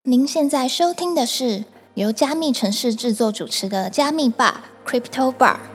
您现在收听的是由加密城市制作主持的加密吧 Crypto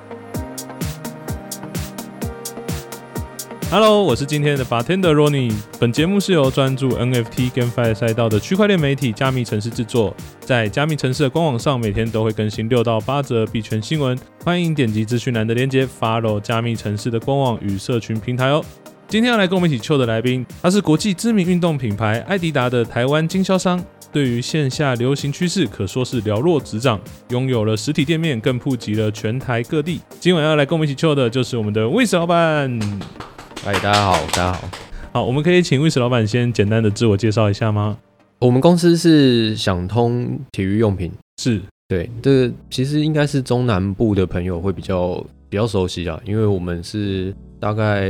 Bar。Hello， 我是今天的 Bartender Ronnie。本节目是由专注 NFT 跟 GameFi 赛道的区块链媒体加密城市制作。在加密城市的官网上，每天都会更新6到8则币圈新闻，欢迎点击资讯栏的连结 ，follow 加密城市的官网与社群平台哦。今天要来跟我们一起 chill 的来宾，他是国际知名运动品牌艾迪达的台湾经销商。对于线下流行趋势可说是了若指掌，拥有了实体店面，更普及了全台各地。今晚要来跟我们一起 chill 的就是我们的 Wiz 老板。 嗨，大家好，大家好。 好，我们可以请 Wiz 老板先简单的自我介绍一下吗？ 我们公司是想通体育用品， 是对，这个其实应该是中南部的朋友会比较熟悉啊，因为我们是大概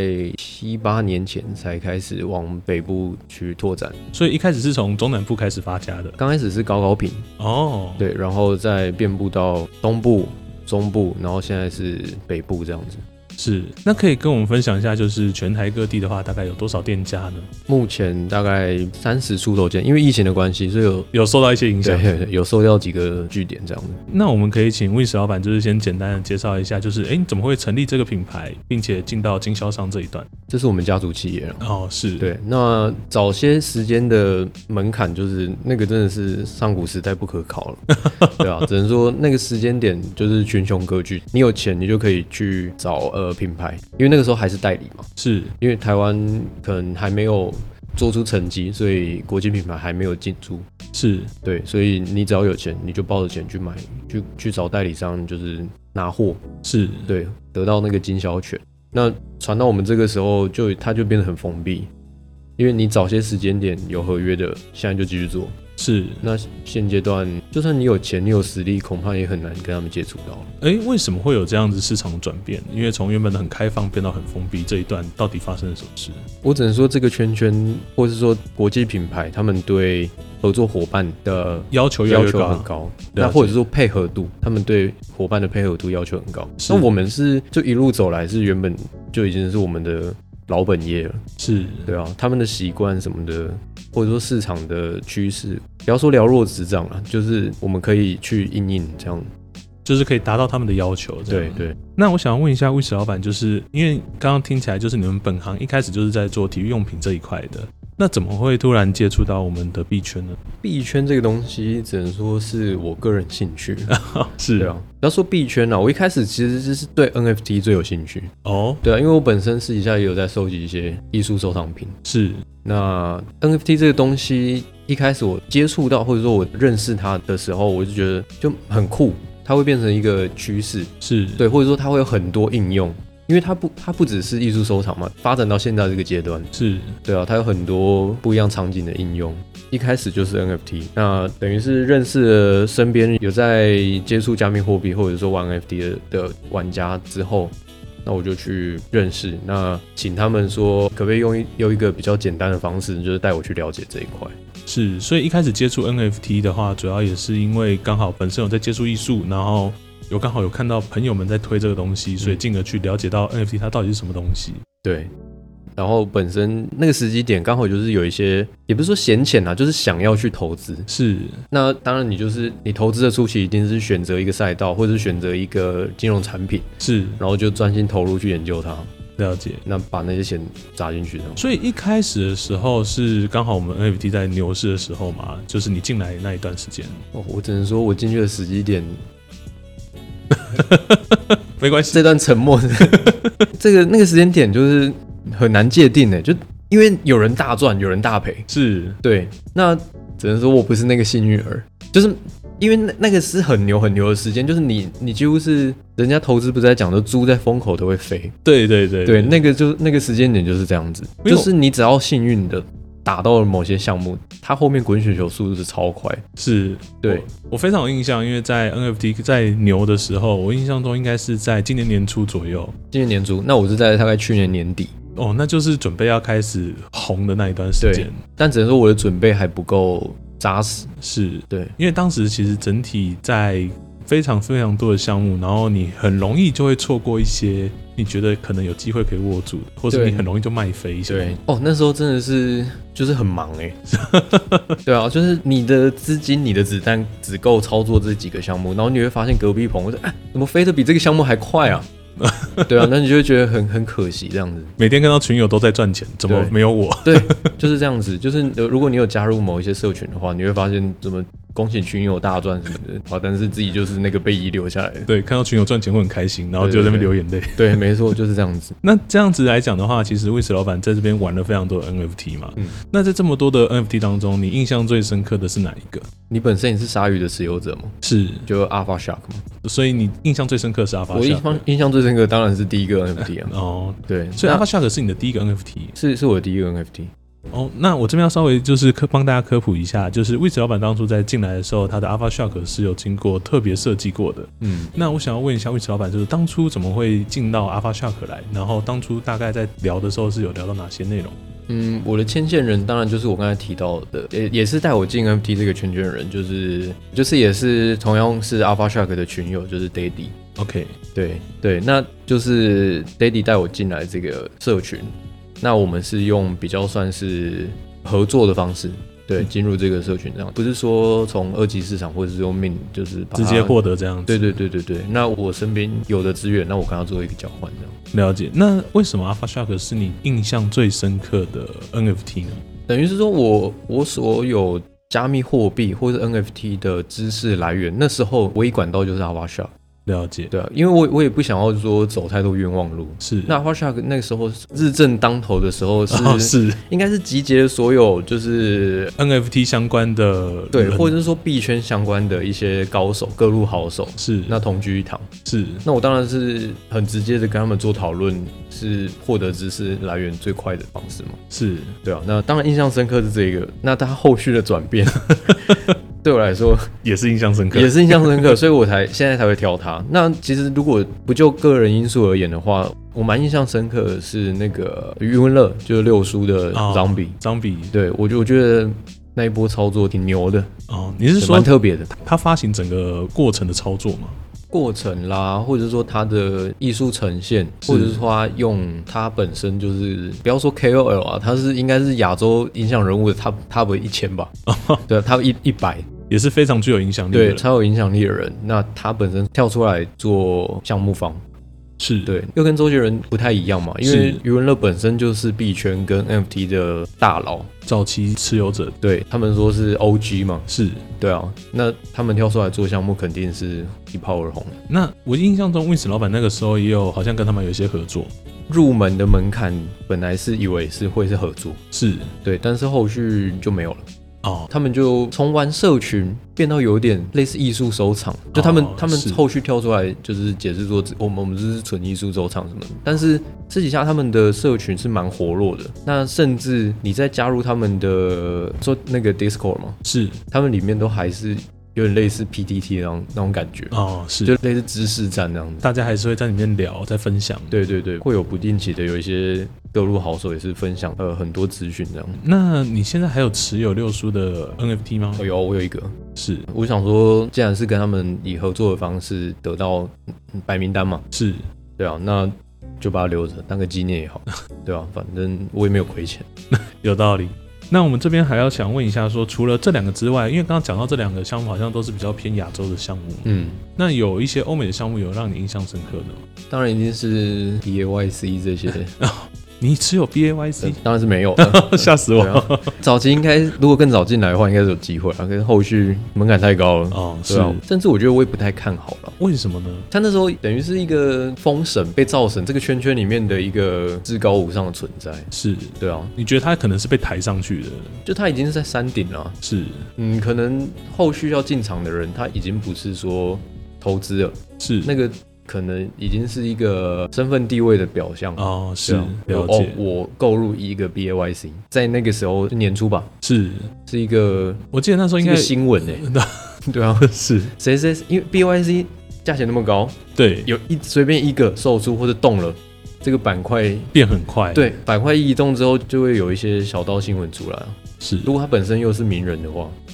7、8年前才开始往北部去拓展， 所以一开始是从中南部开始发家的。 刚开始是高屏哦， 对，然后再遍布到东部、中部，然后现在是北部这样子。 是，那可以跟我们分享一下，就是全台各地的话，大概有多少店家呢？ 目前大概30出头间，因为疫情的关系，所以有受到一些影响， 对，有受到几个据点这样子。 那我们可以请 Wiz 老板，就是先简单的介绍一下，就是你怎么会成立这个品牌，并且进到经销商这一段？ 这是我们家族企业了。 哦，是对。那早些时间的门槛就是那个真的是上古时代不可考了，对啊，只能说那个时间点就是群雄割据，你有钱你就可以去找品牌，因为那个时候还是代理嘛， 是因为台湾可能还没有做出成绩，所以国际品牌还没有进驻， 是对， 所以你只要有钱，你就抱着钱去买，去找代理商，就是拿货， 是对，得到那个经销权。那传到我们这个时候它就变得很封闭，因为你早些时间点有合约的，现在就继续做。 是， 那现阶段就算你有钱，你有实力，恐怕也很难跟他们接触到了。 为什么会有这样子市场的转变？因为从原本的很开放变到很封闭，这一段到底发生了什么事？ 我只能说这个圈圈，或是说国际品牌，他们对合作伙伴的要求很高，那或者说配合度，他们对伙伴的配合度要求很高。那我们就一路走来，是原本就已经是我们的老本业了， 是对啊，他们的习惯什么的，或者说市场的趋势，不要说了若指掌了，就是我们可以去因应这样， 就是可以达到他们的要求。 对对。 那我想问一下Wiz老板，就是因为刚刚听起来就是你们本行一开始就是在做体育用品这一块的，那怎么会突然接触到我们的币圈呢？ 币圈这个东西只能说是我个人兴趣， 是对啊。不要说币圈啊，我一开始其实就是对 NFT 最有兴趣哦， 对啊，因为我本身私底下也有在收集一些艺术收藏品。 是， 那 NFT 这个东西一开始我接触到或者说我认识它的时候，我就觉得就很酷，它会变成一个趋势， 是对，或者说它会有很多应用。因为它不只是艺术收藏嘛，发展到现在这个阶段， 是对啊，它有很多不一样场景的应用。一开始就是 NFT， 那等于是认识了身边有在接触加密货币或者说玩 NFT 的玩家之后，那我就去认识，那请他们说可不可以用一个比较简单的方式，就是带我去了解这一块。 是，所以一开始接触 NFT 的话，主要也是因为刚好本身有在接触艺术，然后刚好有看到朋友们在推这个东西，所以进而去了解到 NFT 它到底是什么东西。 对，然后本身那个时机点刚好就是有一些，也不是说闲钱啊，就是想要去投资。 是， 那当然你投资的初期一定是选择一个赛道，或者是选择一个金融产品， 是， 然后就专心投入去研究它。 了解， 那把那些钱砸进去。 所以一开始的时候是刚好我们 NFT 在牛市的时候嘛，就是你进来那一段时间。 我只能说我进去的时机点没关系， 这段沉默那个时间点就是很难界定就因为有人大赚有人大赔， 是对，那只能说我不是那个幸运儿，就是因为那个是很牛的时间，就是你几乎是人家投资不是在讲的猪在风口都会飞， 对， 那个时间点就是这样子，就是你只要幸运的打到了某些项目，它后面滚雪球速度是超快。 是，对，我非常有印象，因为在 NFT 在牛的时候，我印象中应该是在今年年初左右。 今年年初，那我是在大概去年年底。 哦，那就是准备要开始红的那一段时间。 但只能说我的准备还不够扎实。 是， 对， 因为当时其实整体在非常非常多的项目，然后你很容易就会错过一些你觉得可能有机会可以握住的，或者你很容易就卖飞一些。 对哦，那时候真的是就是很忙对啊，就是你的资金、你的子弹只够操作这几个项目，然后你会发现隔壁棚说，怎么飞得比这个项目还快啊？对啊，那你就会觉得很可惜这样子。 每天看到群友都在赚钱，怎么没有我？ 对，就是这样子。就是如果你有加入某一些社群的话，你会发现怎么恭喜群友大赚什么的，但是自己就是那个被遗留下来的。 对，看到群友赚钱会很开心，然后就在那边流眼泪。 对，没错，就是这样子。 那这样子来讲的话，其实 Wiz 老板在这边玩了非常多的 NFT 嘛。那在这么多的 NFT 当中，你印象最深刻的是哪一个？ 你本身也是鲨鱼的持有者吗？ 是， 就 Alpha Shark 嘛。 所以你印象最深刻是 Alpha Shark。 我印象最深刻当然是第一个 NFT 啊。 哦， 对， 所以 Alpha Shark 是你的第一个 NFT。 是我的第一个 NFT。 哦，那我这边要稍微就是帮大家科普一下，就是 Wiz 老板当初在进来的时候，他的 Alpha Shark 是有经过特别设计过的。那我想要问一下 Wiz 老板，就是当初怎么会进到 Alpha Shark 来？然后当初大概在聊的时候是有聊到哪些内容？ 我的牵线人当然就是我刚才提到的，也是带我进 NFT 这个圈圈的人，就是也是同样是 Alpha Shark 的群友，就是 Daddy。OK， 对，那就是 Daddy 带我进来这个社群。那我们是用比较算是合作的方式，对，进入这个社群这样，不是说从二级市场或者是用命，就是把直接获得这样子。 对。那我身边有的资源，那我跟他做一个交换这样。了解。那为什么 Alpha Shark 是你印象最深刻的 NFT 呢？ 等于是说我所有加密货币或是 NFT 的知识来源，那时候唯一管道就是 Alpha Shark。 了解， 对啊，因为我也不想要说走太多冤枉路。是，那 Alpha Shark 那个时候日正当头的时候是应该是集结了所有就是 NFT 相关的对，或者是说币圈相关的一些高手、各路好手， 是那同居一堂。 是， 那我当然是很直接的跟他们做讨论，是获得知识来源最快的方式嘛。 是， 对啊，那当然印象深刻是这个，那他后续的转变。对我来说也是印象深刻， 所以我现在才会挑它。那其实如果不就个人因素而言的话，我蛮印象深刻的是那个余文乐，就是六叔的Zombie，对我觉得那一波操作挺牛的。 你是说蛮特别的？ 他发行整个过程的操作吗？ 过程啦，或者说他的艺术呈现，或者是说他用他本身就是不要说 KOL 啊，他应该是亚洲影响人物的 top 1000吧，对，top 100 也是非常具有影响力的人， 对，超有影响力的人。那他本身跳出来做项目方。 是对，又跟周杰伦不太一样嘛，因为余文乐本身就是币圈跟 NFT 的大佬， 早期持有者， 对他们说是 OG 嘛， 是对啊，那他们跳出来做项目肯定是一炮而红。 那我印象中 Wiz 老板那个时候也有好像跟他们有一些合作， 入门的门槛本来是以为是会是合作， 是对， 但是后续就没有了。他们就从玩社群变到有点类似艺术收藏，就他们后续跳出来就是解释说我们这是纯艺术收藏什么的，但是私底下他们的社群是蛮活络的，那甚至你在加入他们的说那个 Discord 嘛， 是他们里面都还是有点类似 PTT 那种感觉是就类似知识战那样子， 大家还是会在里面聊，在分享， 对，会有不定期的有一些各路好手也是分享很多资讯这样。 那你现在还有持有六叔的 NFT 吗？ 我有一个， 是我想说，既然是跟他们以合作的方式得到白名单嘛， 是对啊，那就把它留着当个纪念也好，对啊，反正我也没有亏钱， 有道理。那我们这边还要想问一下说，除了这两个之外，因为刚刚讲到这两个项目好像都是比较偏亚洲的项目，那有一些欧美的项目有让你印象深刻的吗？ 当然一定是 BAYC 这些。 你持有 BAYC？ 当然是没有， 吓死我！ 早期应该如果更早进来的话，应该是有机会，可是后续门槛太高了是啊， 甚至我觉得我也不太看好了。 为什么呢？ 他那时候等于是一个封神被造神这个圈圈里面的一个至高无上的存在， 是对啊。 你觉得他可能是被抬上去的？ 就他已经是在山顶了， 是可能后续要进场的人，他已经不是说投资了， 是那个。可能已经是一个身份地位的表象是了解。 我购入一个 BAYC， 在那个时候年初吧，是一个， 我记得那时候应该是新闻对啊， 是谁因为 BAYC 价钱那么高， 对， 有随便一个售出或者动了，这个板块变很快， 对，板块移动之后就会有一些小道新闻出来， 是， 如果他本身又是名人的话。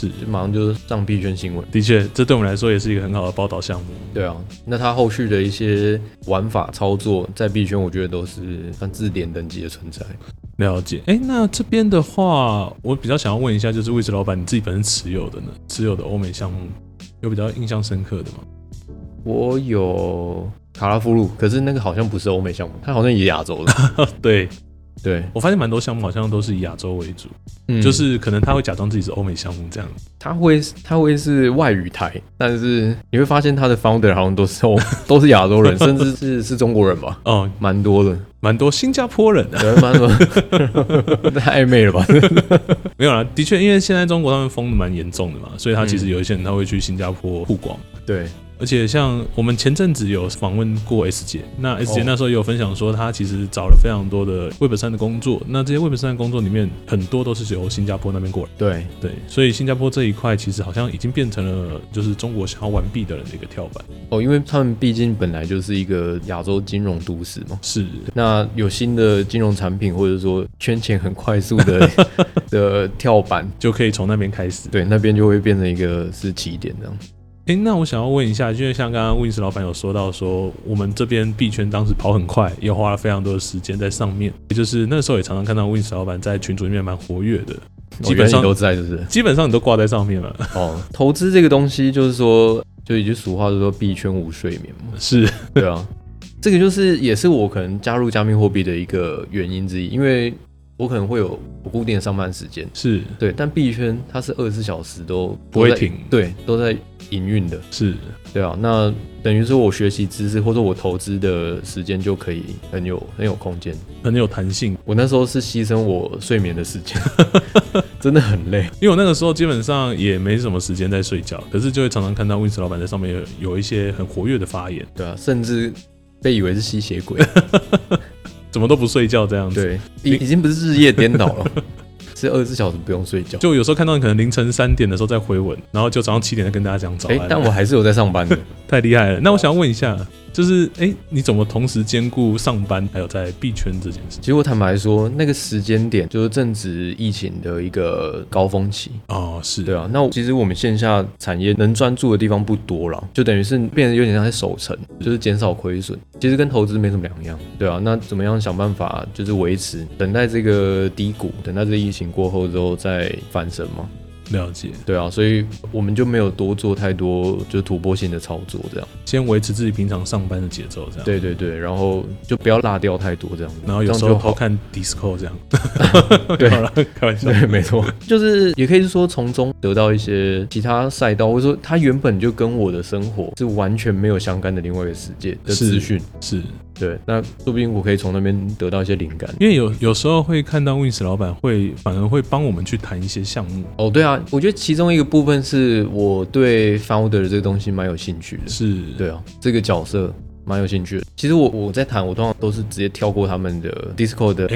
是， 就马上就上币圈新闻。 的确，这对我们来说也是一个很好的报道项目。 对啊，那它后续的一些玩法操作，在币圈我觉得都是算字典等级的存在。 了解，那这边的话，我比较想要问一下，就是Wiz老板你自己本身持有的欧美项目，有比较印象深刻的吗？ 我有卡拉夫鲁，可是那个好像不是欧美项目，它好像也亚洲的。对， 我发现蛮多项目好像都是以亚洲为主，就是可能他会假装自己是欧美项目这样。 他会是外语台，但是你会发现他的 founder 好像都是亚洲人，甚至是中国人吧？哦，蛮多的。 蛮多新加坡人的， 对，蛮多，太暧昧了吧？ 没有啦，的确，因为现在中国他们封的蛮严重的嘛，所以他其实有一些人他会去新加坡曝光。 对， 而且像我们前阵子有访问过 S 姐，那 S 姐那时候也有分享说，她其实找了非常多的 Web3 的工作，那这些 Web3 的工作里面很多都是由新加坡那边过来。 对， 所以新加坡这一块其实好像已经变成了就是中国想要玩币的人的一个跳板。 因为他们毕竟本来就是一个亚洲金融都市嘛。 是。 那有新的金融产品，或者说圈钱很快速的跳板， 就可以从那边开始。 对，那边就会变成一个是起点这样。 那我想要问一下，因为像刚刚 Wins 老板有说到说，我们这边币圈当时跑很快，也花了非常多的时间在上面，也就是那时候也常常看到 Wins 老板在群组里面蛮活跃的，基本上你都在，就是基本上你都挂在上面了。 投资这个东西就是说，就一句俗话就是说币圈无睡眠嘛。 是， 对啊，这个也是我可能加入加密货币的一个原因之一，因为我可能会有固定的上班时间， 是对， 但币圈它是24小时都不会停， 对，都在营运的， 是， 对啊，那等于说我学习知识或者我投资的时间就可以很有空间， 很有弹性。 我那时候是牺牲我睡眠的时间，真的很累， 因为我那个时候基本上也没什么时间在睡觉，可是就会常常看到 Wins 老板在上面有一些很活跃的发言， 对啊，甚至被以为是吸血鬼。 怎么都不睡觉这样子， 对，已经不是日夜颠倒了，是24小时不用睡觉。 就有时候看到你可能凌晨3点的时候在回文，然后就早上7点再跟大家讲早安。 但我还是有在上班的， 太厉害了。那我想问一下，就是你怎么同时兼顾上班还有在币圈这件事？ 其实我坦白说，那个时间点就是正值疫情的一个高峰期。 是， 对啊。那其实我们线下产业能专注的地方不多了，就等于是变得有点像在守城，就是减少亏损。其实跟投资没什么两样，对啊。那怎么样想办法就是维持，等待这个低谷，等待这疫情过后之后再翻身嘛？ 了解， 对啊，所以我们就没有多做太多就是突破性的操作，这样先维持自己平常上班的节奏，这样对，然后就不要落掉太多这样子， 然后有时候偷看 Discord 这样， 对， 好了，开玩笑， 对，没错，就是也可以说从中得到一些其他赛道，或者说它原本就跟我的生活是完全没有相干的另外一个世界的资讯， 是。 对，那说不定我可以从那边得到一些灵感， 因为有时候会看到 Wins 老板反而会帮我们去谈一些项目。 对啊，我觉得其中一个部分是我对 founder 这个东西蛮有兴趣的， 是，对啊，这个角色蛮有兴趣的。其实我在谈，我通常都是直接跳过他们的 Discord 的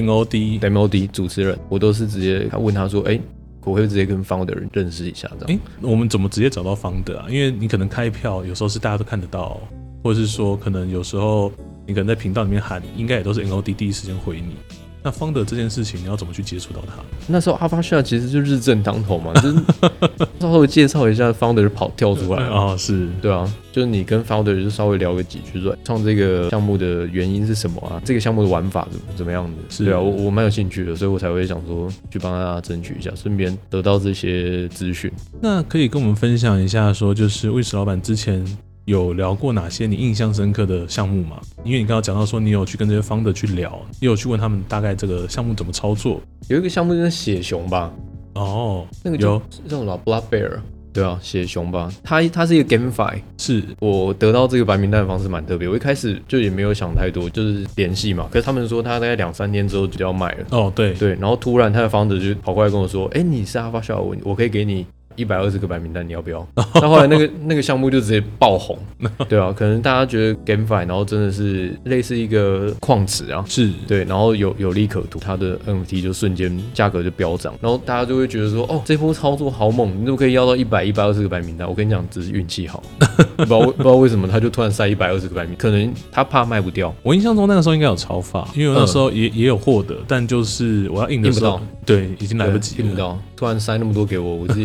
MOD 主持人，我都是直接问他说，我会直接跟 founder 认识一下这样。 我们怎么直接找到 founder 啊？因为你可能开票有时候是大家都看得到，或者是说可能有時候你可能在频道里面喊，应该也都是 MOD 第一时间回你。那 founder 这件事情，你要怎么去接触到他？ 那时候 Alpha 其实就日正当头嘛，就是稍微介绍一下 founder 跳出来是， 对啊，就是你跟 founder 就稍微聊个几句，说创这个项目的原因是什么啊？这个项目的玩法怎么样的？是对啊，我蛮有兴趣的，所以我才会想说去帮大家争取一下，顺便得到这些资讯。 那可以跟我们分享一下，说就是 Wins 老板之前有聊过哪些你印象深刻的项目吗？因为你刚刚讲到说你有去跟这些 founder 去聊，也有去问他们大概这个项目怎么操作。 有一个项目就是血熊吧？那个有这种老 Blood Bear， 对啊，血熊吧，它是一个 GameFi， 是我得到这个白名单的方式蛮特别。我一开始就也没有想太多，就是联系嘛。可是他们说他大概2-3天之后就要卖了。对，然后突然他的 founder 就跑过来跟我说，你是 Alpha Shell， 我可以给你120个白名单，你要不要？那后来那个项目就直接爆红，对啊，可能大家觉得 GameFi， 然后真的是类似一个矿池啊，是对，然后有利可图，它的 NFT 就瞬间价格就飙涨，然后大家就会觉得说，这波操作好猛，你怎么可以要到120个白名单？我跟你讲，只是运气好，不知道为什么他就突然塞120个白名单，可能他怕卖不掉。 我印象中那个时候应该有超发，因为我那时候也有获得，但就是我要印的时候，对，已经来不及了， 印不到，突然塞那么多给我自己也是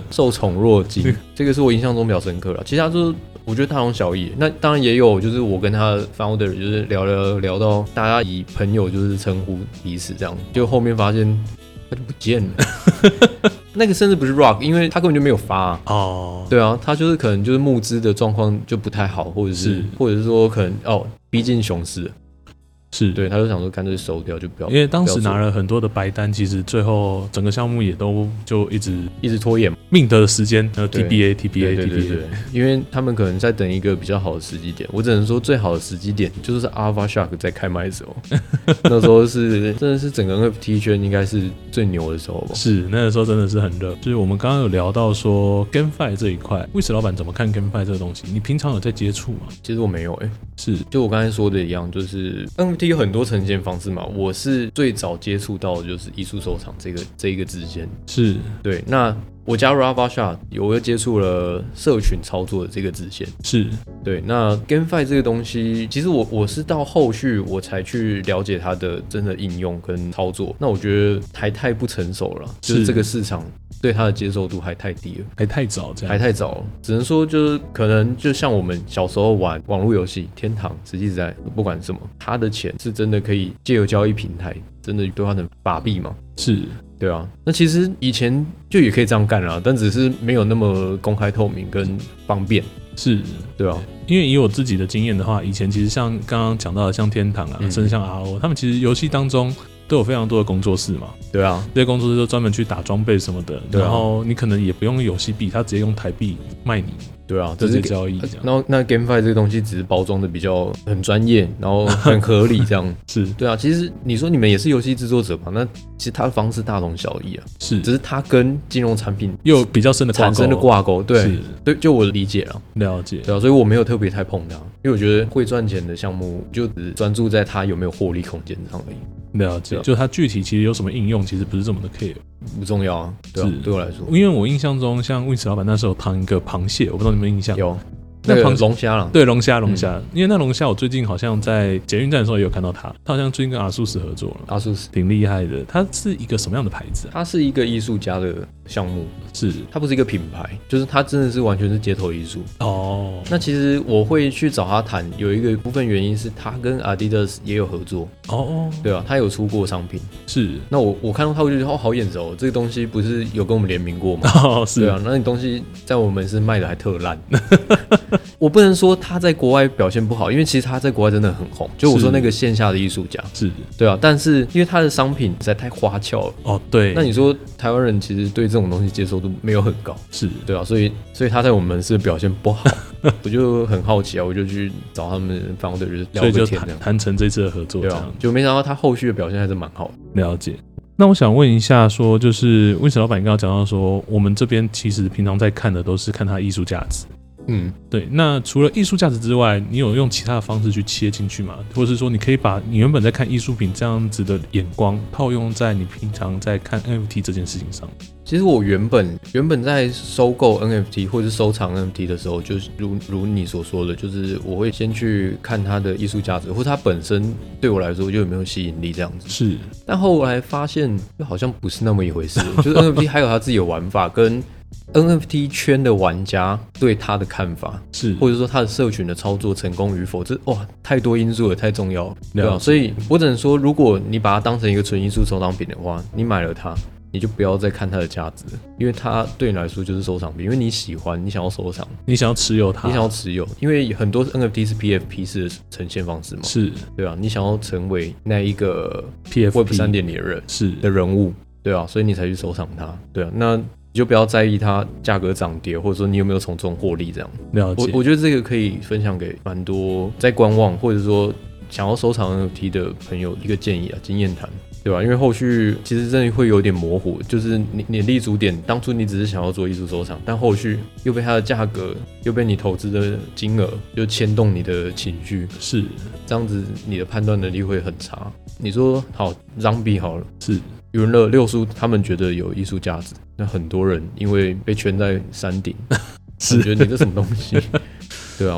受宠若惊，这个是我印象中比较深刻了。其他就是我觉得大同小异。那当然也有，就是我跟他的 founder 就是聊到大家以朋友就是称呼彼此这样，就后面发现他就不见了。那个甚至不是 Rock， 因为他根本就没有发哦。对啊，他就是可能就是募资的状况就不太好，或者是说可能逼近熊市了。是对，他就想说干脆收掉就不要， 因为当时拿了很多的白单，其实最后整个项目也都就一直拖延， 命的时间TBA， 因为他们可能在等一个比较好的时机点。我只能说最好的时机点就是 Alpha Shark 在开卖的时候，那时候是真的是整个 NFT 圈应该是最牛的时候吧。 是那个时候真的是很热。就是我们刚刚有聊到说 GameFi 这一块，Wish 老板怎么看 GameFi 这个东西？你平常有在接触吗？ 其实我没有是就我刚才说的一样，就是 NFT 有很多呈现方式嘛。我是最早接触到的就是艺术收藏这一个支线， 是对。那我加入 Alpha Shark， 我又接触了社群操作的这个支线， 是对。那 GameFi 这个东西，其实我是到后续我才去了解它的真的应用跟操作。那我觉得还太不成熟了，就是这个市场对它的接受度还太低了， 还太早，这样还太早了。只能说就是可能就像我们小时候玩网络游戏，天堂、实际时代，不管什么，它的钱是真的可以借由交易平台，真的对它能把币吗？ 是。 对啊，那其实以前就也可以这样干啦，但只是没有那么公开透明跟方便。 是， 对啊， 因为以我自己的经验的话，以前其实像刚刚讲到的，像天堂啊，甚至像 RO， 他们其实游戏当中都有非常多的工作室嘛。对啊，这些工作室就专门去打装备什么的，然后你可能也不用游戏币，他直接用台币卖你。对啊，直接交易这样。 然后那 GameFi 这个东西只是包装的比较很专业，然后很合理这样。 是， 对啊。其实你说你们也是游戏制作者嘛？那其实它的方式大同小异啊。 是， 只是它跟金融产品又有比较深的产生的挂钩。对，对，就我的理解了。 了解。 对啊，所以我没有特别太碰它，因为我觉得会赚钱的项目就只专注在它有没有获利空间上而已。 了解，就它具体其实有什么应用，其实不是这么的 care， 不重要啊。对啊，对我来说， 因为我印象中，像 Wish 老板那时候烫一个螃蟹，我不知道你们有印象有。那个龙虾啦， 对，龙虾，因为那龙虾我最近好像在捷运站的时候也有看到他好像最近跟阿素斯合作了， 阿素斯挺厉害的。它是一个什么样的牌子啊？ 它是一个艺术家的项目， 是它不是一个品牌，就是它真的是完全是街头艺术哦。那其实我会去找他谈，有一个部分原因是他跟 Adidas 也有合作哦，对啊，他有出过商品， 是。 那我看到他，我就觉得好眼熟，这个东西不是有跟我们联名过吗？ 哦，是。 对啊，那你东西在我们是卖的还特烂。我不能说他在国外表现不好，因为其实他在国外真的很红。就我说那个线下的艺术家， 是对啊，但是因为他的商品实在太花俏了哦，对。 那你说台湾人其实对这种东西接受度没有很高， 是对啊，所以他在我们是表现不好，我就很好奇啊，我就去找他们 founder 就是聊个天， 所以就谈成这次的合作， 对啊，就没想到他后续的表现还是蛮好的。了解。那我想问一下说，就是 Wish 老板刚刚讲到说，我们这边其实平常在看的都是看它艺术价值。对。那除了艺术价值之外，你有用其他的方式去切进去吗？或者是说，你可以把你原本在看艺术品这样子的眼光套用在你平常在看 NFT 这件事情上？ 其实我原本在收购 NFT 或者是收藏 NFT 的时候，就是如你所说的，就是我会先去看它的艺术价值，或它本身对我来说就有没有吸引力这样子。 是。但后来发现，好像不是那么一回事，就是 NFT 还有它自己的玩法跟NFT 圈的玩家对他的看法，是或者说他的社群的操作成功与否，这太多因素了，太重要了，对吧？所以我只能说，如果你把它当成一个纯艺术收藏品的话，你买了它，你就不要再看它的价值，因为它对你来说就是收藏品，因为你喜欢，你想要收藏， 你想要持有它， 因为很多 NFT 是 PFP 式的呈现方式嘛， 是对吧？你想要成为那一个 PFP Web 3.0的人是的人物，对啊，所以你才去收藏它，对啊，那你就不要在意它价格涨跌，或者说你有没有从中获利这样。 了解。 我觉得这个可以分享给蛮多在观望或者说想要收藏 NFT 的朋友一个建议啊，经验谈，对吧？因为后续其实真的会有点模糊，就是你立足点，当初你只是想要做艺术收藏，但后续又被它的价格，又被你投资的金额，就牵动你的情绪， 是这样子，你的判断能力会很差。你说好Zombie好了， 是。 余文乐、六叔他们觉得有艺术价值，那很多人因为被圈在山顶，是觉得你这什么东西？对啊，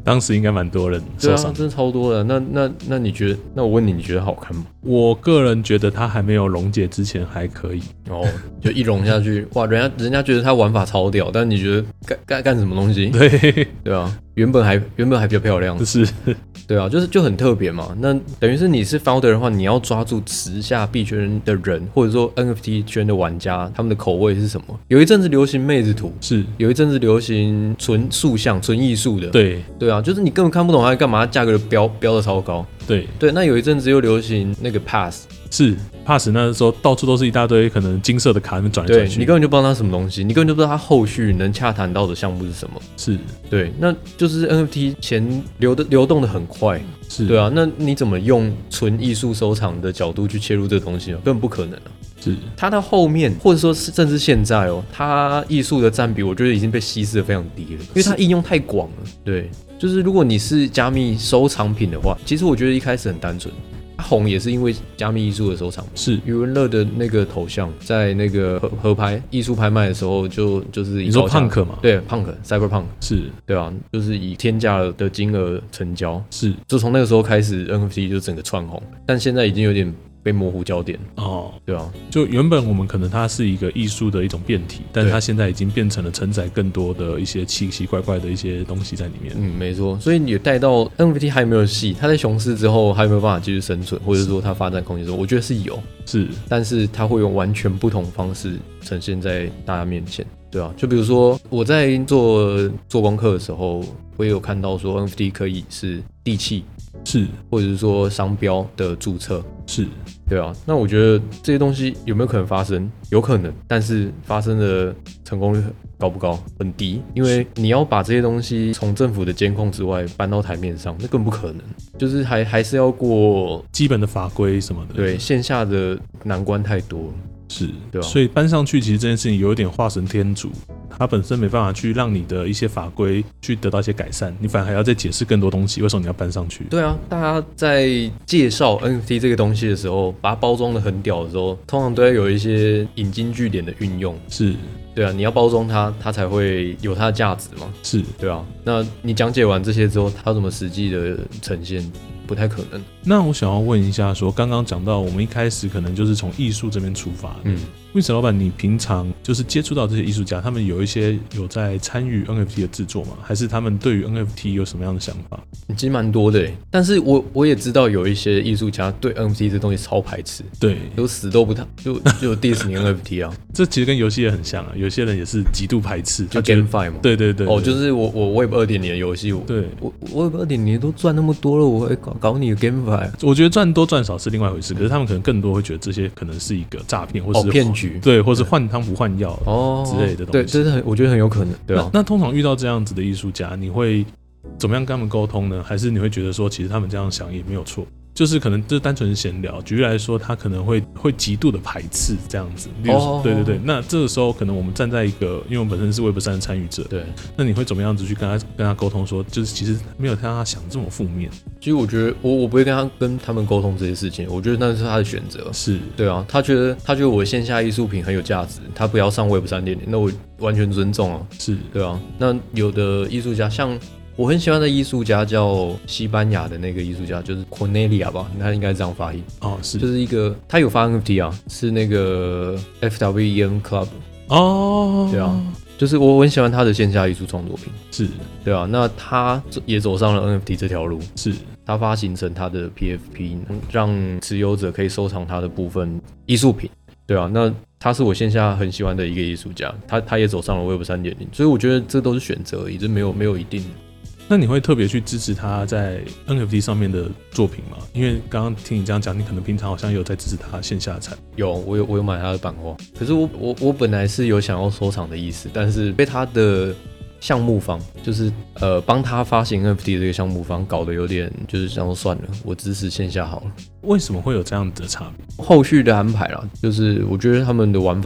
当时应该蛮多人受伤， 真的超多的。那你觉得？那我问你，你觉得好看吗？ 我个人觉得它还没有溶解之前还可以。 就一溶下去，哇，人家觉得它玩法超屌，但你觉得干什么东西？对啊，原本还比较漂亮， 是， 对啊，就很特别嘛。那等于是你是 founder 的话，你要抓住时下币圈的人，或者说 NFT 圈的玩家，他们的口味是什么？有一阵子流行妹子图， 是有一阵子流行纯塑像、纯艺术的，对啊，就是你根本看不懂它在干嘛，价格标的超高。对，那有一阵子又流行那个 Pass， 是 Pass， 那时候到处都是一大堆可能金色的卡，那边转来转去， 你根本就不知道它什么东西，你根本就不知道它后续能洽谈到的项目是什么。 是，对， 那就是 NFT 钱流动的很快， 是， 对啊，那你怎么用纯艺术收藏的角度去切入这个东西呢？根本不可能啊。 是，它到后面，或者说甚至现在它艺术的占比，我觉得已经被稀释的非常低了，因为它应用太广了。对，就是如果你是加密收藏品的话，其实我觉得一开始很单纯。它红也是因为加密艺术的收藏， 是余文乐的那个头像，在那个合拍艺术拍卖的时候就是你说Punk嘛？ 对，Punk Cyberpunk 是， 对啊，就是以天价的金额成交， 是， 就从那个时候开始 NFT 就整个窜红，但现在已经有点被模糊焦点对啊， 就原本我们可能它是一个艺术的一种变体，但是它现在已经变成了承载更多的一些奇奇怪怪的一些东西在里面。 没错，所以你带到 NFT 还有没有戏？它在熊市之后还有没有办法继续生存，或者说它发展空间？我觉得是有，但是它会用完全不同方式呈现在大家面前。对啊，就比如说我在做功课的时候，我也有看到说 NFT 可以是地契， 是， 或者是说商标的注册， 是， 对啊。那我觉得这些东西有没有可能发生？有可能，但是发生的成功率高不高？很低，因为你要把这些东西从政府的监控之外搬到台面上，那更不可能。就是还是要过基本的法规什么的。 对，线下的难关太多了。 是， 对吧？ 所以搬上去，其实这件事情有一点化神天竺，它本身没办法去让你的一些法规去得到一些改善，你反而还要再解释更多东西，为什么你要搬上去？ 对啊，大家在介绍 NFT 这个东西的时候，把它包装的很屌的时候，通常都要有一些引经据典的运用。 是， 对啊，你要包装它，它才会有它的价值嘛。 是， 对啊。那你讲解完这些之后，它怎么实际的呈现？不太可能。 那我想要问一下说刚刚讲到我们一开始可能就是从艺术这边出发的Winston 老板，你平常就是接触到这些艺术家，他们有一些有在参与 NFT 的制作吗？还是他们对于 NFT 有什么样的想法？ 其实蛮多的，但是我也知道有一些艺术家对 NFT 这东西超排斥，对，有死都不谈，就 diss 你 NFT 啊。 这其实跟游戏也很像啊，有些人也是极度排斥， 就 GameFi 嘛。 对对对， 就是我 Web 2.0 的游戏，对，我 Web 2.0 都赚那么多了，我会搞你的 GameFi。 我觉得赚多赚少是另外一回事，可是他们可能更多会觉得这些可能是一个诈骗，或是骗局， 对，或是换汤不换药之类的东西。 对，这是我觉得很有可能，对啊。 那通常遇到这样子的艺术家，你会怎么样跟他们沟通呢？还是你会觉得说，其实他们这样想也没有错？就是可能就是单纯闲聊，举例来说，他可能会极度的排斥这样子。对对对。那这个时候，可能我们站在一个，因为我们本身是 Web3 的参与者，对，那你会怎么样子去跟他沟通说，就是其实没有像他想这么负面。 其实我觉得我不会跟他们沟通这些事情，我觉得那是他的选择。是，对啊，他觉得我线下艺术品很有价值，他不要上 Web 3.0，那我完全尊重啊。是，对啊。那有的艺术家像。我很喜欢的艺术家叫西班牙的那个艺术家，就是 Cornelia 吧，他应该这样发音。是，就是一个他有发 NFT 啊，是那个 FWEN Club。对啊，就是我很喜欢他的线下艺术创作品。是，对啊，那他也走上了 NFT 这条路。是，他发行成他的 PFP， 让持有者可以收藏他的部分艺术品。对啊，那他是我线下很喜欢的一个艺术家，他也走上了 Web 3.0，所以我觉得这都是选择而已，这没有一定。 那你会特别去支持他在 NFT 上面的作品吗？因为刚刚听你这样讲，你可能平常好像有在支持他线下的产品。 我有买他的版画，可是我本来是有想要收藏的意思，但是被他的项目方，就是帮他发行 NFT 的这个项目方搞得有点就是想说算了，我支持线下好了。 为什么会有这样子的差别？ 后续的安排啦，就是我觉得他们的玩法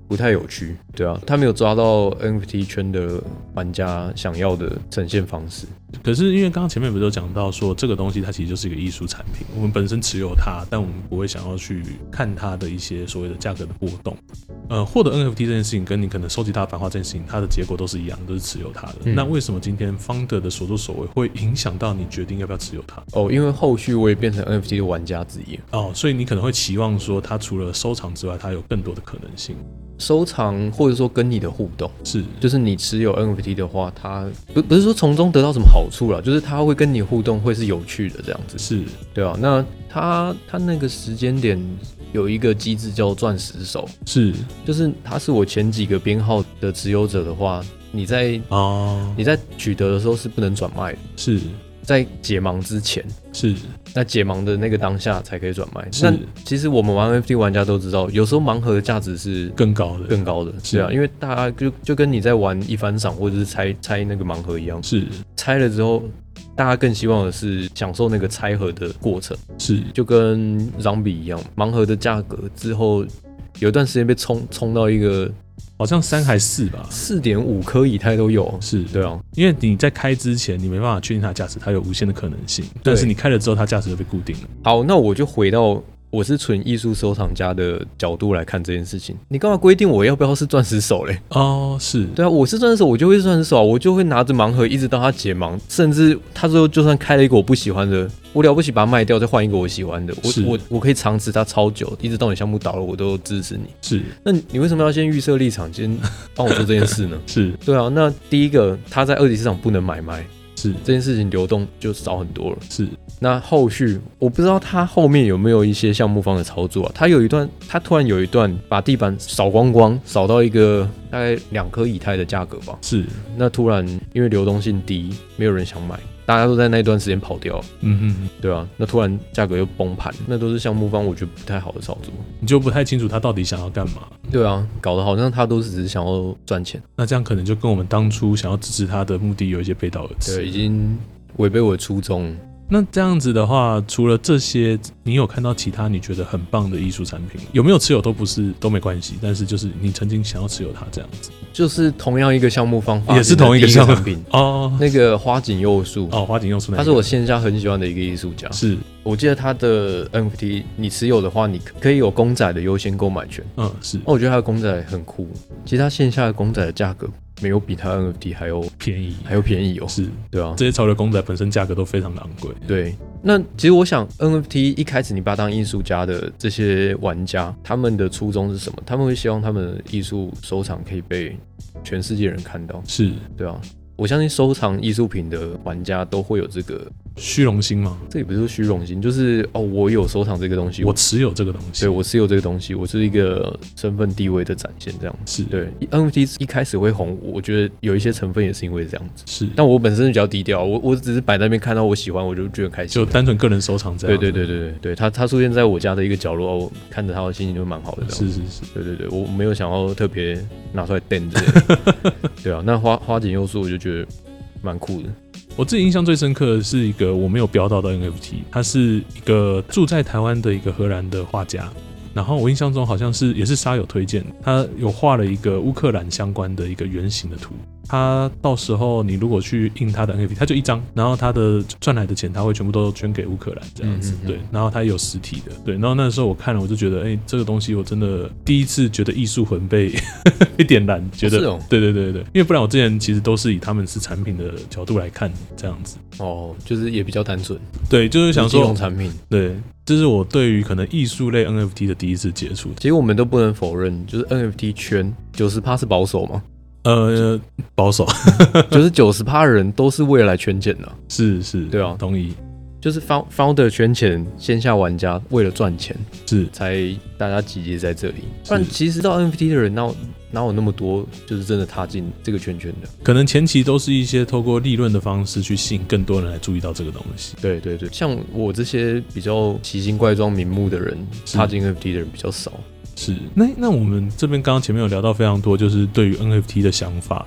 不太有趣，对啊，他没有抓到 NFT 圈的玩家想要的呈现方式。 可是因为刚刚前面不是有讲到说，这个东西它其实就是一个艺术产品，我们本身持有它，但我们不会想要去看它的一些所谓的价格的波动。获得 NFT 这件事情跟你可能收集它的版画这件事情，它的结果都是一样，都是持有它的。那为什么今天 Founder 的所作所为会影响到你决定要不要持有它？ 因为后续我也变成 NFT 的玩家之一所以你可能会期望说，它除了收藏之外，它有更多的可能性。 收藏或者说跟你的互动，就是你持有 NFT 的话，它不是说从中得到什么好处啦，就是它会跟你互动，会是有趣的这样子， 是对啊。那它那个时间点有一个机制叫钻石手，就是它是我前几个编号的持有者的话，你在取得的时候是不能转卖的，在解盲之前那解盲的那个当下才可以转卖。那其实我们玩 NFT 玩家都知道，有时候盲盒的价值是更高的，对啊，因为大家就跟你在玩一番赏或者是拆那个盲盒一样，拆了之后，大家更希望的是享受那个拆盒的过程，就跟 Zombie 一样，盲盒的价格之后有一段时间被冲到一个。 好像3还4吧 ，4.5颗以太都有，对啊， 因为你在开之前你没办法确定它的价值，它有无限的可能性，但是你开了之后，它价值就被固定了。 好，那我就回到我是纯艺术收藏家的角度来看这件事情，你干嘛规定我要不要是钻石手嘞？对啊，我是钻石手，我就会是钻石手啊，我就会拿着盲盒一直到它解盲，甚至他最后就算开了一个我不喜欢的。我了不起把它卖掉，再换一个我喜欢的，我可以长持它超久，一直到你项目倒了，我都支持你。那你为什么要先预设立场，先帮我做这件事呢？对啊。那第一个，它在二级市场不能买卖，这件事情流动就少很多了。那后续我不知道它后面有没有一些项目方的操作啊？它突然有一段把地板扫光光，扫到一个大概2颗以太的价格吧。那突然因为流动性低，没有人想买。大家都在那段时间跑掉，对啊，那突然价格又崩盘，那都是项目方我觉得不太好的操作， 你就不太清楚他到底想要干嘛。 对啊，搞得好像他都只是想要赚钱， 那这样可能就跟我们当初想要支持他的目的有一些背道而驰， 对，已经违背我的初衷。 那这样子的话，除了这些，你有看到其他你觉得很棒的艺术产品？有没有持有都没关系，但是就是你曾经想要持有它这样子， 就是同样一个项目方法， 也是同一个项目产品那个花井佑树花井佑树， 他是我线下很喜欢的一个艺术家，我记得他的 NFT 你持有的话，你可以有公仔的优先购买权，我觉得他的公仔很酷，其实他线下的公仔的价格没有比他 NFT 还有便宜哦，对啊， 这些潮流公仔本身价格都非常的昂贵， 对。那其实我想 NFT 一开始你把它当艺术家的这些玩家，他们的初衷是什么？他们会希望他们的艺术收藏可以被全世界人看到，对啊。我相信收藏艺术品的玩家都会有这个虚荣心吗？ 这也不是虚荣心，就是我有收藏这个东西， 我持有这个东西， 对，我持有这个东西，我是一个身份地位的展现，这样子。对 ，NFT 一开始会红，我觉得有一些成分也是因为这样子。但我本身比较低调，我只是摆在那边看到我喜欢，我就觉得开心， 就单纯个人收藏这样。 对，他出现在我家的一个角落，我看着他的心情就蛮好的。对，我没有想要特别拿出来垫之类的。对啊，那花井佑树我就觉得蛮酷的。 我自己印象最深刻的是一个我没有标到的 NFT， 他是一个住在台湾的一个荷兰的画家，然后我印象中好像也是沙友推荐，他有画了一个乌克兰相关的一个原型的图。他到时候你如果去印他的 NFT， 他就一张，然后他的赚来的钱他会全部都捐给乌克兰这样子，对，然后他也有实体的，对，然后那时候我看了我就觉得，这个东西我真的第一次觉得艺术魂被点燃，觉得对，因为不然我之前其实都是以他们是产品的角度来看这样子， 就是也比较单纯， 对，就是想说金融产品， 对，这是我对于可能艺术类 NFT 的第一次接触。 其实我们都不能否认，就是 NFT 圈90%是保守嘛。 保守， 就是 90% 的人都是为了来圈钱的， 是，对啊，同意。 就是 founder 圈钱，线下玩家为了赚钱，才大家集结在这里。不然其实到 NFT 的人哪有那么多，就是真的踏进这个圈圈的？可能前期都是一些透过利润的方式去吸引更多人来注意到这个东西。 对，像我这些比较奇形怪状名目的人，踏进 NFT 的人比较少。 是，那我们这边刚刚前面有聊到非常多，就是对于 NFT 的想法。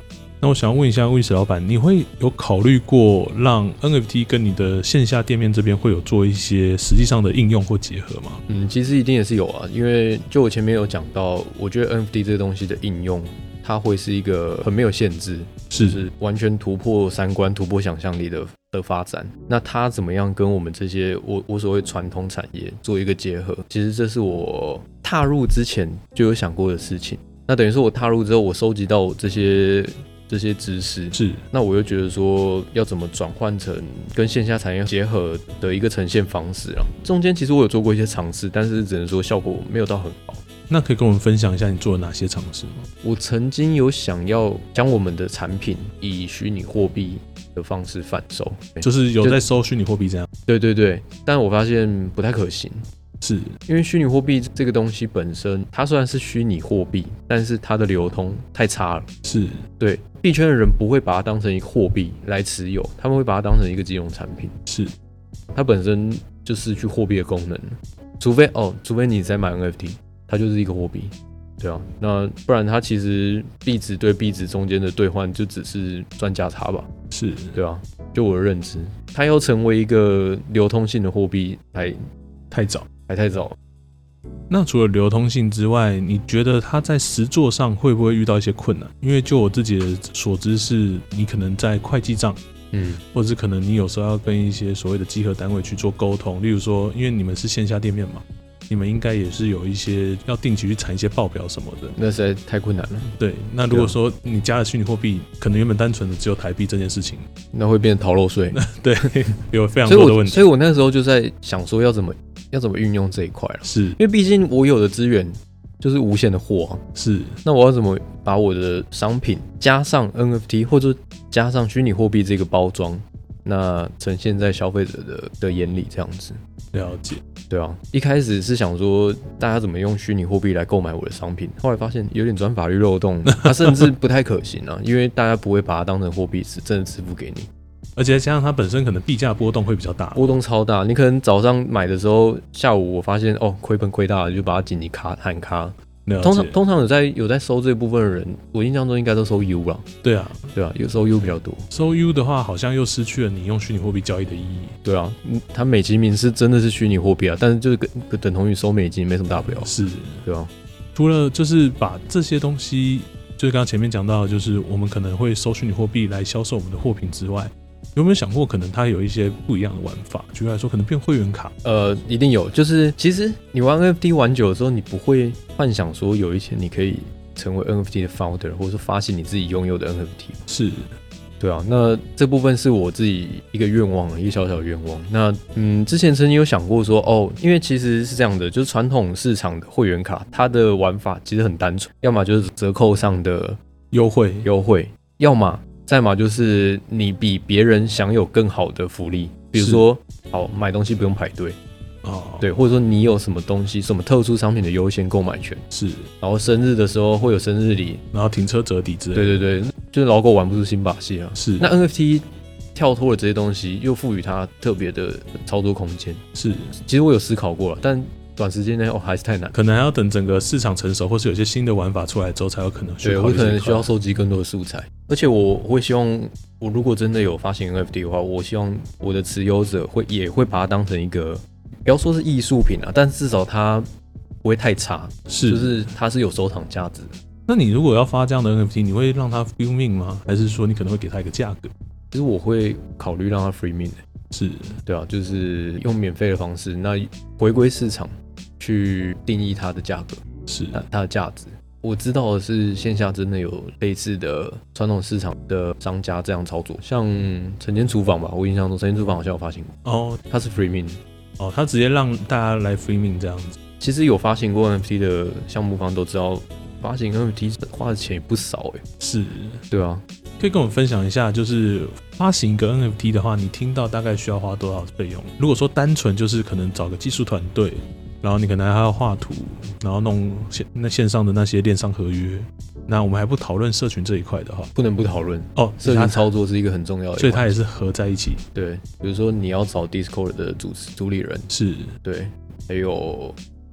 那我想要问一下魏史老板，你会有考虑过让 NFT 跟你的线下店面这边会有做一些实际上的应用或结合吗？ 其实一定也是有啊，因为就我前面有讲到，我觉得 NFT 这个东西的应用，它会是一个很没有限制，就是完全突破三观、突破想象力的发展。那它怎么样跟我们这些我所谓传统产业做一个结合？其实这是我踏入之前就有想过的事情。那等于说我踏入之后，我收集到这些知识，那我又觉得说要怎么转换成跟线下产业结合的一个呈现方式啊。中间其实我有做过一些尝试，但是只能说效果没有到很好。 那可以跟我们分享一下你做了哪些尝试吗？ 我曾经有想要将我们的产品以虚拟货币的方式贩售， 就是有在收虚拟货币这样。 对对对，但我发现不太可行。 是因为虚拟货币这个东西本身，它虽然是虚拟货币，但是它的流通太差了。 是对币圈的人不会把它当成一个货币来持有，他们会把它当成一个金融产品。 是， 它本身就失去货币的功能，除非你在买 NFT， 它就是一个货币。对啊，那不然它其实币值对币值中间的兑换就只是赚价差吧。 是， 对啊，就我的认知，它要成为一个流通性的货币还太早。 那除了流通性之外，你觉得它在实作上会不会遇到一些困难？因为就我自己的所知是，你可能在会计账，或者是可能你有时候要跟一些所谓的稽核单位去做沟通，例如说，因为你们是线下店面嘛，你们应该也是有一些要定期去产一些报表什么的， 那实在太困难了。 对，那如果说你加了虚拟货币，可能原本单纯的只有台币这件事情， 那会变逃漏税。 对，有非常多的问题。 所以我那时候就在想说要怎么运用这一块了， 是因为毕竟我有的资源就是无限的货啊， 是， 那我要怎么把我的商品加上 NFT 或者加上虚拟货币这个包装，那呈现在消费者的眼里这样子。 了解。 对啊，一开始是想说大家怎么用虚拟货币来购买我的商品，后来发现有点钻法律漏洞，它甚至不太可行啊，因为大家不会把它当成货币真的支付给你， 而且加上它本身可能币价波动会比较大， 波动超大。你可能早上买的时候，下午我发现亏本亏大了，就把它紧急喊卡。通常有在收这部分的人，我印象中应该都收 U 啦。对啊，有收 U 比较多。 收 U 的话，好像又失去了你用虚拟货币交易的意义。 对啊，它美其名是真的是虚拟货币啊，但是就是等同于收美金，没什么大不了。 是， 对啊。 除了就是把这些东西，就是刚刚前面讲到的，就是我们可能会收虚拟货币来销售我们的货品之外，有没有想过可能它有一些不一样的玩法？举例来说，可能变会员卡。 一定有。就是其实你玩 NFT 玩久了之后，你不会幻想说有一天你可以成为 NFT 的 founder， 或者说发行你自己拥有的 NFT。 是， 对啊。那这部分是我自己一个愿望，一个小小的愿望。那之前曾经有想过说，因为其实是这样的，就是传统市场的会员卡，它的玩法其实很单纯，要么就是折扣上的优惠，要么再嘛就是你比别人享有更好的福利，比如说买东西不用排队，对，或者说你有什么东西什么特殊商品的优先购买权， 是， 然后生日的时候会有生日礼， 然后停车折抵之类的， 对，就是老狗玩不出新把戏啊。 是， 那 NFT 跳脱了这些东西，又赋予它特别的操作空间。 是， 其实我有思考过了，但短时间内还是太难， 可能还要等整个市场成熟，或是有些新的玩法出来之后，才有可能去考虑。 对，我可能需要收集更多的素材，而且我会希望，我如果真的有发行 NFT 的话，我希望我的持有者也会把它当成一个，不要说是艺术品啊，但至少它不会太差，就是它是有收藏价值的。 那你如果要发这样的 NFT， 你会让它 free mint 吗？还是说你可能会给它一个价格？ 其实我会考虑让它 free mint， 是， 对啊，就是用免费的方式，那回归市场去定义它的价格， 是它的价值。我知道的是，线下真的有类似的传统市场的商家这样操作，像晨间厨房吧，我印象中晨间厨房好像有发行过，它是 free mint， 它直接让大家来 free mint 这样子。 其实有发行过 NFT 的项目方都知道，发行 NFT 花的钱也不少是， 对啊。 可以跟我们分享一下，就是发行一个 NFT 的话，你听到大概需要花多少费用？如果说单纯就是可能找个技术团队，然后你可能还要画图，然后弄线上的那些链商合约，那我们还不讨论社群这一块的话， 不能不讨论社群操作是一个很重要的， 所以它也是合在一起。 对，比如说你要找 Discord 的主理人， 是， 对，还有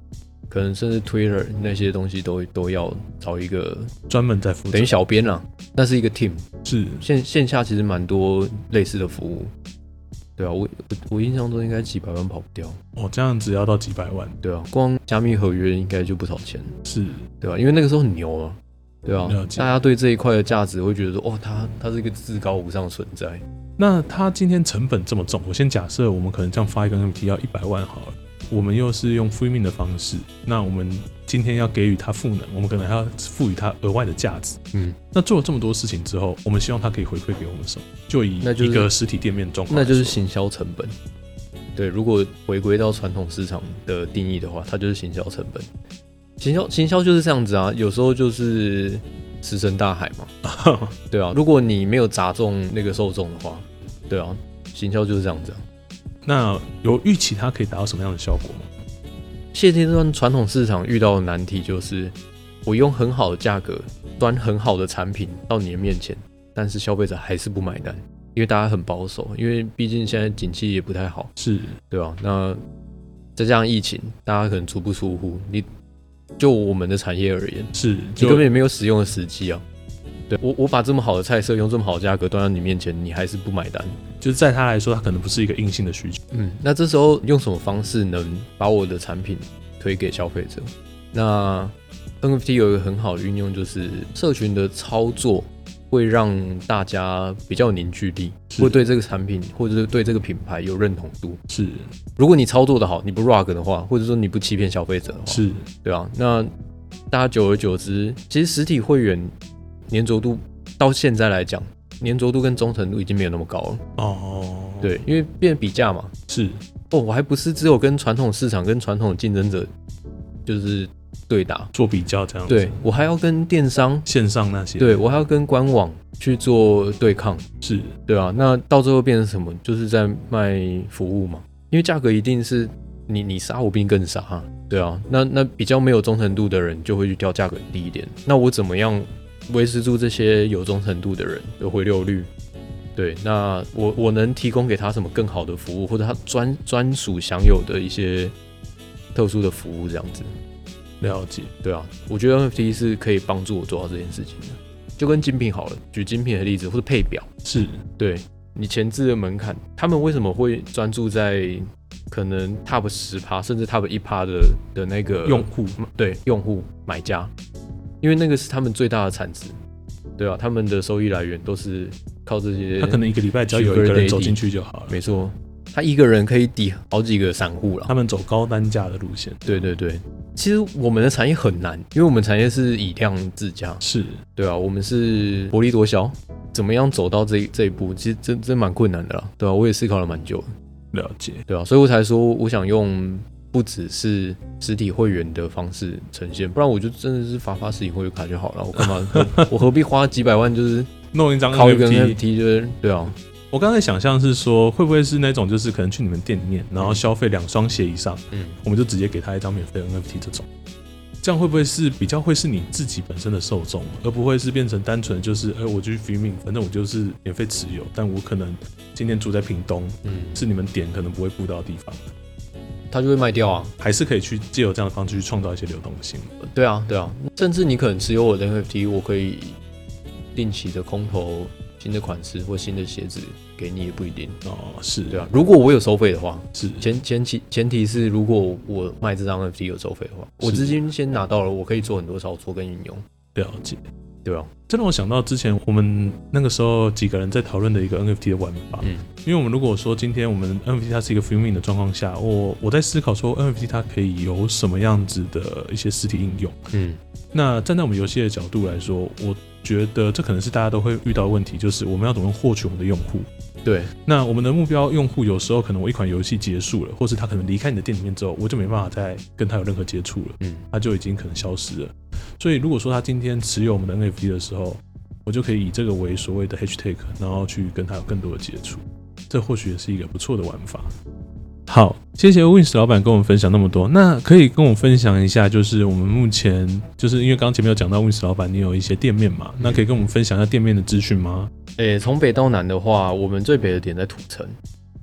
可能甚至 Twitter 那些东西都要找一个专门在负责， 等于小编啦，那是一个 team。 是线下其实蛮多类似的服务，对啊，我印象中应该几百万跑不掉。 哦，这样子要到几百万， 对啊，光加密合约应该就不少钱， 是， 对吧、因为那个时候很牛啊，对啊， 了解大家对这一块的价值会觉得说，哦，它是一个至高无上的存在。 那他今天成本这么重，我先假设我们可能这样发一个 NFT 要100万好了，我们又是用 free mint 的方式，那我们今天要给予它赋能，我们可能还要赋予它额外的价值。那做了这么多事情之后，我们希望它可以回馈给我们什么？就以一个实体店面状况， 那就是行销成本。对，如果回归到传统市场的定义的话，它就是行销成本。行销就是这样子啊，有时候就是石沉大海嘛。对啊，如果你没有砸中那个受众的话，对啊，行销就是这样子啊。 那有预期它可以达到什么样的效果吗？ 现阶段传统市场遇到的难题就是，我用很好的价格端很好的产品到你的面前，但是消费者还是不买单，因为大家很保守，因为毕竟现在景气也不太好， 是， 对吧？那再加上疫情，大家可能足不出户，就我们的产业而言， 是， 你根本也没有使用的时机啊。对，我把这么好的菜色用这么好的价格端到你面前，你还是不买单， 就是在他来说，他可能不是一个硬性的需求。 那这时候用什么方式能把我的产品推给消费者？那 NFT 有一个很好的运用，就是社群的操作会让大家比较有凝聚力，会对这个产品或者是对这个品牌有认同度。 是， 如果你操作的好，你不 rug 的话，或者说你不欺骗消费者的话， 是， 对啊，那大家久而久之，其实实体会员粘着度到现在来讲，粘着度跟忠诚度已经没有那么高了。 哦， 对，因为变比价嘛。 是， 我还不是只有跟传统市场跟传统竞争者就是对打做比较这样子。 对，我还要跟电商线上那些， 对我还要跟官网去做对抗， 是， 对啊，那到最后变成什么？就是在卖服务嘛，因为价格一定是你杀我比你更杀，对啊，那比较没有忠诚度的人就会去挑价格低一点。那我怎么样维持住这些有忠诚度的人的回流率？对，那我能提供给他什么更好的服务，或者他专属享有的一些特殊的服务，这样子。 了解， 对啊，我觉得 NFT 是可以帮助我做到这件事情的。就跟精品好了，举精品的例子，或者配表， 是， 对你前置的门槛，他们为什么会专注在可能 top 10%甚至 top 1% 的那个用户？ 对，用户买家，因为那个是他们最大的产值，对啊，他们的收益来源都是靠这些。 他可能一个礼拜只要有一个人走进去就好了。 没错，他一个人可以抵好几个散户了。 他们走高单价的路线。 对对对，其实我们的产业很难，因为我们产业是以量制价， 是， 对啊，我们是薄利多销，怎么样走到这一步，其实真蛮困难的啦，对啊，我也思考了蛮久的。 了解， 对啊，所以我才说我想用不只是实体会员的方式呈现，不然我就真的是发实体会员卡就好了，我干嘛我何必花几百万就是弄一张靠一个 NFT？ 就是对啊。 我刚才想象是说，会不会是那种就是可能去你们店里面，然后消费2双鞋以上，我们就直接给他一张免费的 NFT 这种，这样会不会是比较会是你自己本身的受众，而不会是变成单纯就是我就去 free mint， 反正我就是免费持有，但我可能今天住在屏东，是你们点可能不会布到的地方， 他就会卖掉啊， 还是可以去借由这样的方式去创造一些流动性。 对啊，对啊，甚至你可能持有我的 NFT， 我可以定期的空投新的款式或新的鞋子给你也不一定哦，是， 对啊。如果我有收费的话， 是前提是如果我卖这张 NFT 有收费的话，我资金先拿到了，我可以做很多操作跟应用。 了解， 对啊。 这让我想到之前我们那个时候几个人在讨论的一个 NFT 的玩法，因为我们如果说今天我们 NFT 它是一个 free mint 的状况下，我在思考说 NFT 它可以有什么样子的一些实体应用。那站在我们游戏的角度来说，我觉得这可能是大家都会遇到的问题，就是我们要怎么获取我们的用户。 对， 那我们的目标用户有时候可能我一款游戏结束了，或是他可能离开你的店里面之后，我就没办法再跟他有任何接触了，他就已经可能消失了。所以如果说他今天持有我们的 NFT 的时候，我就可以以这个为所谓的 hashtag， 然后去跟他有更多的接触，这或许也是一个不错的玩法。好，谢谢 Wins 老板跟我们分享那么多。那可以跟我分享一下，就是我们目前就是因为刚刚前面有讲到 Wins 老板你有一些店面嘛，那可以跟我们分享一下店面的资讯吗？ 从北到南的话，我们最北的点在土城。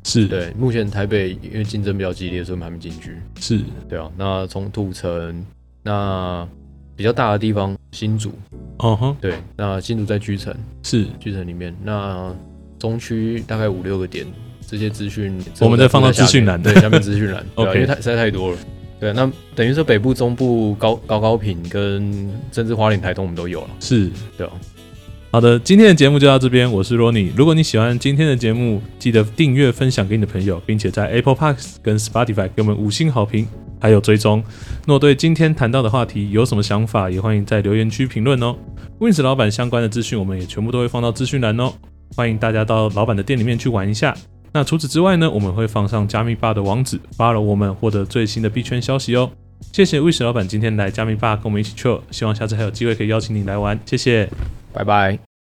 是， 对，目前台北因为竞争比较激烈，所以我们还没进去。 是， 对啊，那从土城，那比较大的地方新竹，对，那新竹在居城， 是居城里面，那中区大概5-6个点，这些资讯我们再放到资讯栏， 对，下面资讯栏，对、啊，因为实在太多了。对，那等于说北部、中部、高屏跟甚至花莲、台东我们都有了。 是， 对啊。 好的，今天的节目就到这边，我是 Ronnie。如果你喜欢今天的节目，记得订阅、分享给你的朋友，并且在 Apple Podcast 跟 Spotify 给我们5星好评，还有追踪。若对今天谈到的话题有什么想法，也欢迎在留言区评论哦。Wins 老板相关的资讯，我们也全部都会放到资讯栏哦，欢迎大家到老板的店里面去玩一下。那除此之外呢，我们会放上加密吧的网址 ，follow 我们获得最新的币圈消息哦。谢谢 Wish 老板今天来加密吧跟我们一起 chill，希望下次还有机会可以邀请你来玩，谢谢， 拜拜。